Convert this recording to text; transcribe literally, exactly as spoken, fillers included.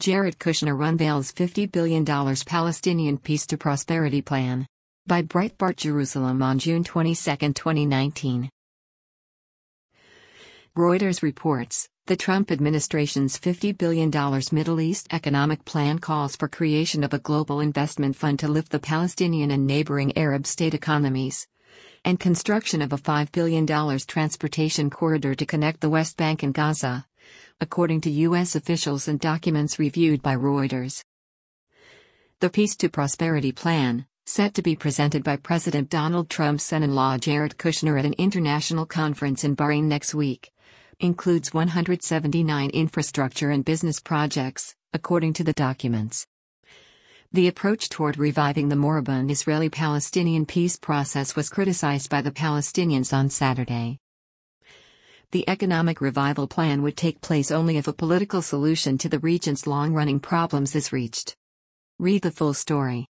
Jared Kushner unveils fifty billion dollars Palestinian Peace to Prosperity Plan. By Breitbart Jerusalem on June twenty-second, twenty nineteen. Reuters reports, the Trump administration's fifty billion dollars Middle East economic plan calls for creation of a global investment fund to lift the Palestinian and neighboring Arab state economies, and construction of a five billion dollars transportation corridor to connect the West Bank and Gaza, according to U S officials and documents reviewed by Reuters. The Peace to Prosperity Plan, set to be presented by President Donald Trump's son-in-law Jared Kushner at an international conference in Bahrain next week, includes one hundred seventy-nine infrastructure and business projects, according to the documents. The approach toward reviving the moribund Israeli-Palestinian peace process was criticized by the Palestinians on Saturday. The economic revival plan would take place only if a political solution to the region's long-running problems is reached. Read the full story.